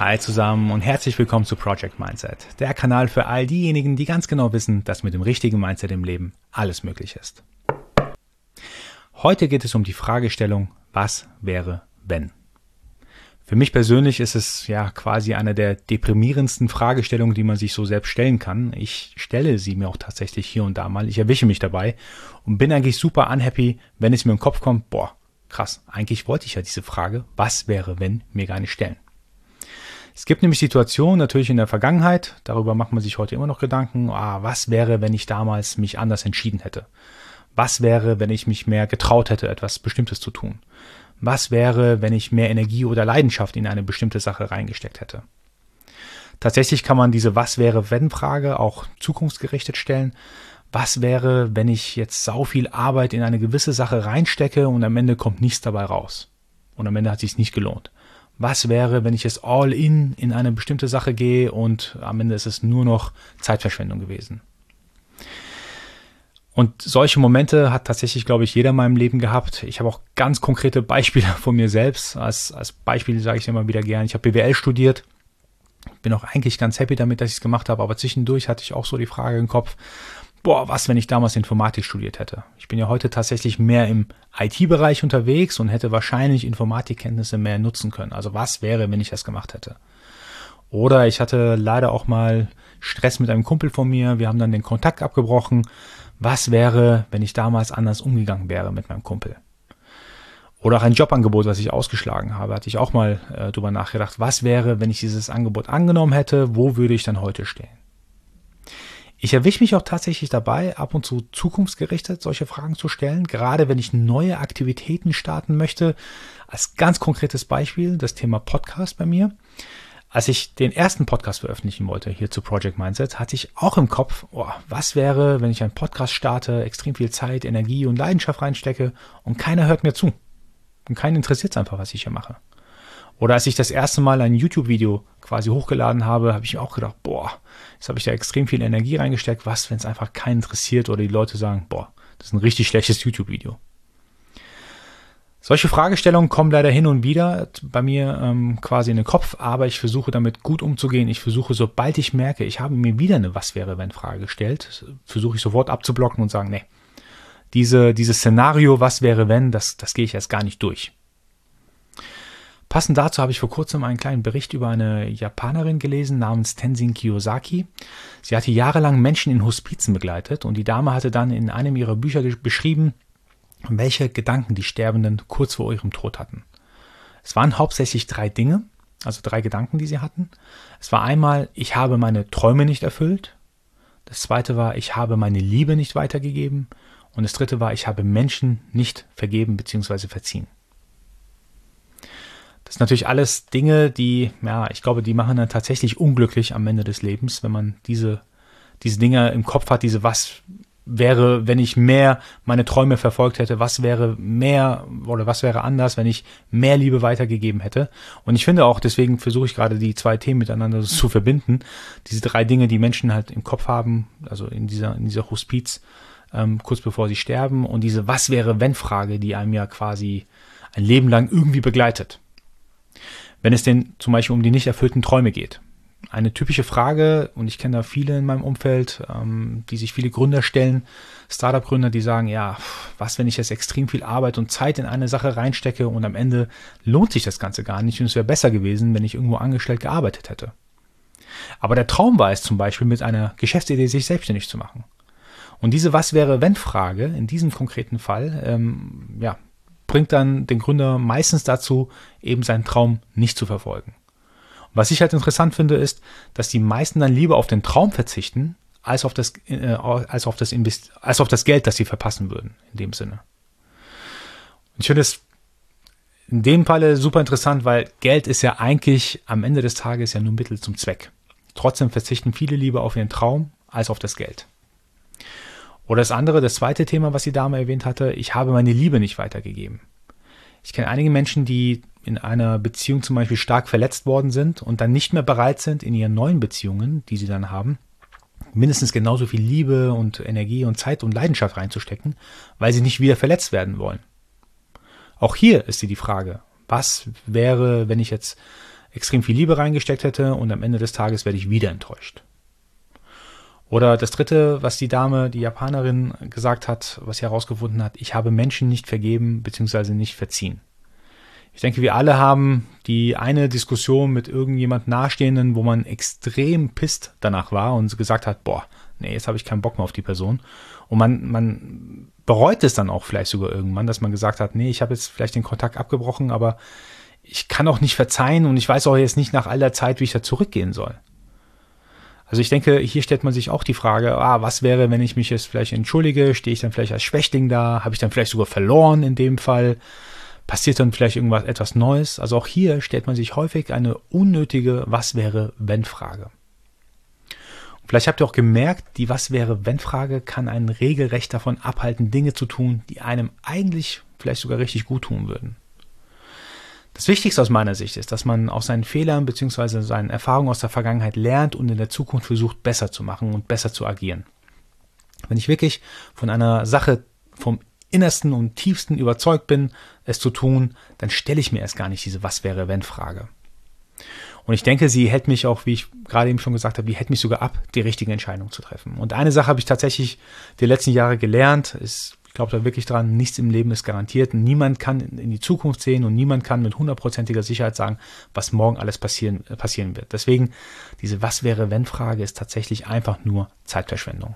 Hi zusammen und herzlich willkommen zu Project Mindset, der Kanal für all diejenigen, die ganz genau wissen, dass mit dem richtigen Mindset im Leben alles möglich ist. Heute geht es um die Fragestellung, was wäre, wenn? Für mich persönlich ist es ja quasi eine der deprimierendsten Fragestellungen, die man sich so selbst stellen kann. Ich stelle sie mir auch tatsächlich hier und da mal. Ich erwische mich dabei und bin eigentlich super unhappy, wenn es mir im Kopf kommt, boah, krass, eigentlich wollte ich ja diese Frage, was wäre, wenn, mir gar nicht stellen. Es gibt nämlich Situationen natürlich in der Vergangenheit, darüber macht man sich heute immer noch Gedanken, was wäre, wenn ich damals mich anders entschieden hätte? Was wäre, wenn ich mich mehr getraut hätte, etwas Bestimmtes zu tun? Was wäre, wenn ich mehr Energie oder Leidenschaft in eine bestimmte Sache reingesteckt hätte? Tatsächlich kann man diese Was-wäre-wenn-Frage auch zukunftsgerichtet stellen. Was wäre, wenn ich jetzt sau viel Arbeit in eine gewisse Sache reinstecke und am Ende kommt nichts dabei raus? Und am Ende hat es sich nicht gelohnt. Was wäre, wenn ich jetzt all in eine bestimmte Sache gehe und am Ende ist es nur noch Zeitverschwendung gewesen? Und solche Momente hat tatsächlich, glaube ich, jeder in meinem Leben gehabt. Ich habe auch ganz konkrete Beispiele von mir selbst. Als Beispiel sage ich immer wieder gern, ich habe BWL studiert. Bin auch eigentlich ganz happy damit, dass ich es gemacht habe, aber zwischendurch hatte ich auch so die Frage im Kopf, was, wenn ich damals Informatik studiert hätte? Ich bin ja heute tatsächlich mehr im IT-Bereich unterwegs und hätte wahrscheinlich Informatikkenntnisse mehr nutzen können. Also was wäre, wenn ich das gemacht hätte? Oder ich hatte leider auch mal Stress mit einem Kumpel von mir. Wir haben dann den Kontakt abgebrochen. Was wäre, wenn ich damals anders umgegangen wäre mit meinem Kumpel? Oder auch ein Jobangebot, was ich ausgeschlagen habe, hatte ich auch mal drüber nachgedacht. Was wäre, wenn ich dieses Angebot angenommen hätte? Wo würde ich dann heute stehen? Ich erwische mich auch tatsächlich dabei, ab und zu zukunftsgerichtet solche Fragen zu stellen, gerade wenn ich neue Aktivitäten starten möchte. Als ganz konkretes Beispiel das Thema Podcast bei mir. Als ich den ersten Podcast veröffentlichen wollte, hier zu Project Mindset, hatte ich auch im Kopf, was wäre, wenn ich einen Podcast starte, extrem viel Zeit, Energie und Leidenschaft reinstecke und keiner hört mir zu. Und keinen interessiert es einfach, was ich hier mache. Oder als ich das erste Mal ein YouTube-Video quasi hochgeladen habe, habe ich mir auch gedacht, jetzt habe ich da extrem viel Energie reingesteckt. Was, wenn es einfach keinen interessiert oder die Leute sagen, das ist ein richtig schlechtes YouTube-Video. Solche Fragestellungen kommen leider hin und wieder bei mir quasi in den Kopf, aber ich versuche damit gut umzugehen. Ich versuche, sobald ich merke, ich habe mir wieder eine Was-wäre-wenn-Frage gestellt, versuche ich sofort abzublocken und sagen, nee, dieses Szenario, was wäre wenn, das gehe ich erst gar nicht durch. Passend dazu habe ich vor kurzem einen kleinen Bericht über eine Japanerin gelesen namens Tenzin Kiyosaki. Sie hatte jahrelang Menschen in Hospizen begleitet und die Dame hatte dann in einem ihrer Bücher beschrieben, welche Gedanken die Sterbenden kurz vor ihrem Tod hatten. Es waren hauptsächlich 3 Dinge, also 3 Gedanken, die sie hatten. Es war einmal, ich habe meine Träume nicht erfüllt. Das zweite war, ich habe meine Liebe nicht weitergegeben. Und das dritte war, ich habe Menschen nicht vergeben bzw. verziehen. Das sind natürlich alles Dinge, die, ich glaube, die machen dann tatsächlich unglücklich am Ende des Lebens, wenn man diese Dinge im Kopf hat, was wäre, wenn ich mehr meine Träume verfolgt hätte, was wäre mehr oder was wäre anders, wenn ich mehr Liebe weitergegeben hätte. Und ich finde auch, deswegen versuche ich gerade die 2 Themen miteinander zu verbinden, diese 3 Dinge, die Menschen halt im Kopf haben, also in dieser Hospiz, kurz bevor sie sterben und diese Was-wäre-wenn-Frage, die einem ja quasi ein Leben lang irgendwie begleitet. Wenn es denn zum Beispiel um die nicht erfüllten Träume geht. Eine typische Frage, und ich kenne da viele in meinem Umfeld, die sich viele Gründer stellen, Startup-Gründer, die sagen, was, wenn ich jetzt extrem viel Arbeit und Zeit in eine Sache reinstecke und am Ende lohnt sich das Ganze gar nicht und es wäre besser gewesen, wenn ich irgendwo angestellt gearbeitet hätte. Aber der Traum war es zum Beispiel, mit einer Geschäftsidee sich selbstständig zu machen. Und diese Was-wäre-wenn-Frage in diesem konkreten Fall, bringt dann den Gründer meistens dazu, eben seinen Traum nicht zu verfolgen. Und was ich halt interessant finde, ist, dass die meisten dann lieber auf den Traum verzichten, als auf das Geld, das sie verpassen würden, in dem Sinne. Und ich finde es in dem Falle super interessant, weil Geld ist ja eigentlich am Ende des Tages ja nur Mittel zum Zweck. Trotzdem verzichten viele lieber auf ihren Traum, als auf das Geld. Oder das zweite Thema, was die Dame erwähnt hatte, ich habe meine Liebe nicht weitergegeben. Ich kenne einige Menschen, die in einer Beziehung zum Beispiel stark verletzt worden sind und dann nicht mehr bereit sind, in ihren neuen Beziehungen, die sie dann haben, mindestens genauso viel Liebe und Energie und Zeit und Leidenschaft reinzustecken, weil sie nicht wieder verletzt werden wollen. Auch hier ist die Frage, was wäre, wenn ich jetzt extrem viel Liebe reingesteckt hätte und am Ende des Tages werde ich wieder enttäuscht. Oder das dritte, was die Dame, die Japanerin gesagt hat, was sie herausgefunden hat, ich habe Menschen nicht vergeben bzw. nicht verziehen. Ich denke, wir alle haben die eine Diskussion mit irgendjemand Nahestehenden, wo man extrem pisst danach war und gesagt hat, boah, nee, jetzt habe ich keinen Bock mehr auf die Person. Und man bereut es dann auch vielleicht sogar irgendwann, dass man gesagt hat, nee, ich habe jetzt vielleicht den Kontakt abgebrochen, aber ich kann auch nicht verzeihen und ich weiß auch jetzt nicht nach all der Zeit, wie ich da zurückgehen soll. Also ich denke, hier stellt man sich auch die Frage, was wäre, wenn ich mich jetzt vielleicht entschuldige, stehe ich dann vielleicht als Schwächling da, habe ich dann vielleicht sogar verloren in dem Fall, passiert dann vielleicht etwas Neues? Also auch hier stellt man sich häufig eine unnötige Was-wäre-wenn-Frage. Vielleicht habt ihr auch gemerkt, die Was-wäre-wenn-Frage kann einen regelrecht davon abhalten, Dinge zu tun, die einem eigentlich vielleicht sogar richtig gut tun würden. Das Wichtigste aus meiner Sicht ist, dass man aus seinen Fehlern bzw. seinen Erfahrungen aus der Vergangenheit lernt und in der Zukunft versucht, besser zu machen und besser zu agieren. Wenn ich wirklich von einer Sache vom Innersten und Tiefsten überzeugt bin, es zu tun, dann stelle ich mir erst gar nicht diese Was-wäre-wenn-Frage. Und ich denke, sie hält mich auch, wie ich gerade eben schon gesagt habe, die hält mich sogar ab, die richtige Entscheidung zu treffen. Und eine Sache habe ich tatsächlich die letzten Jahre gelernt, ich glaube da wirklich dran, nichts im Leben ist garantiert. Niemand kann in die Zukunft sehen und niemand kann mit 100%iger Sicherheit sagen, was morgen alles passieren wird. Deswegen, diese Was-wäre-wenn-Frage ist tatsächlich einfach nur Zeitverschwendung.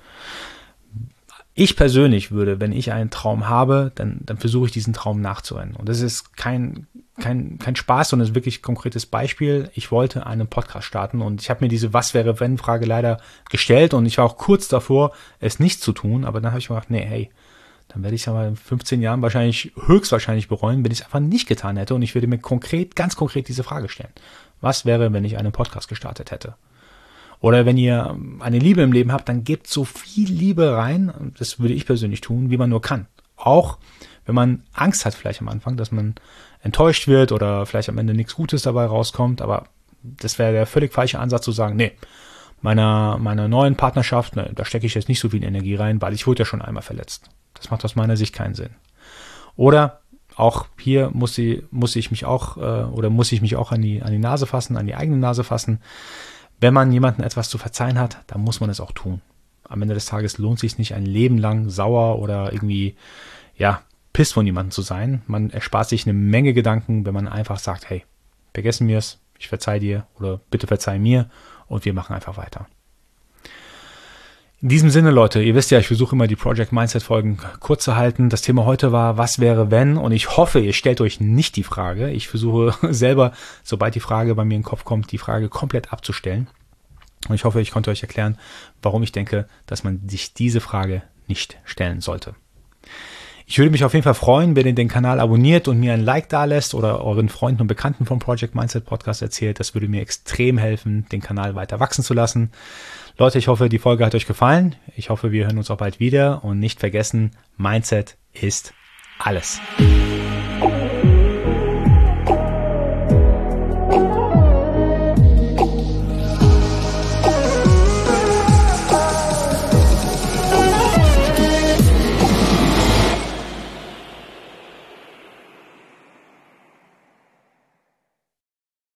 Ich persönlich würde, wenn ich einen Traum habe, dann versuche ich diesen Traum nachzurennen. Und das ist kein Spaß, sondern ist wirklich ein konkretes Beispiel. Ich wollte einen Podcast starten und ich habe mir diese Was-wäre-wenn-Frage leider gestellt und ich war auch kurz davor, es nicht zu tun. Aber dann habe ich mir gedacht, nee, hey, dann werde ich es aber in 15 Jahren höchstwahrscheinlich bereuen, wenn ich es einfach nicht getan hätte und ich würde mir ganz konkret diese Frage stellen. Was wäre, wenn ich einen Podcast gestartet hätte? Oder wenn ihr eine Liebe im Leben habt, dann gebt so viel Liebe rein, das würde ich persönlich tun, wie man nur kann. Auch wenn man Angst hat vielleicht am Anfang, dass man enttäuscht wird oder vielleicht am Ende nichts Gutes dabei rauskommt, aber das wäre der völlig falsche Ansatz zu sagen, nee, meiner neuen Partnerschaft, da stecke ich jetzt nicht so viel Energie rein, weil ich wurde ja schon einmal verletzt. Das macht aus meiner Sicht keinen Sinn. Oder auch hier muss ich mich auch an die Nase fassen, an die eigene Nase fassen. Wenn man jemandem etwas zu verzeihen hat, dann muss man es auch tun. Am Ende des Tages lohnt es sich nicht, ein Leben lang sauer oder irgendwie, piss von jemandem zu sein. Man erspart sich eine Menge Gedanken, wenn man einfach sagt, hey, vergessen wir es, ich verzeih dir oder bitte verzeih mir und wir machen einfach weiter. In diesem Sinne, Leute, ihr wisst ja, ich versuche immer die Project Mindset Folgen kurz zu halten. Das Thema heute war, was wäre wenn? Und ich hoffe, ihr stellt euch nicht die Frage. Ich versuche selber, sobald die Frage bei mir in den Kopf kommt, die Frage komplett abzustellen. Und ich hoffe, ich konnte euch erklären, warum ich denke, dass man sich diese Frage nicht stellen sollte. Ich würde mich auf jeden Fall freuen, wenn ihr den Kanal abonniert und mir ein Like dalässt oder euren Freunden und Bekannten vom Project Mindset Podcast erzählt. Das würde mir extrem helfen, den Kanal weiter wachsen zu lassen. Leute, ich hoffe, die Folge hat euch gefallen. Ich hoffe, wir hören uns auch bald wieder und nicht vergessen, Mindset ist alles.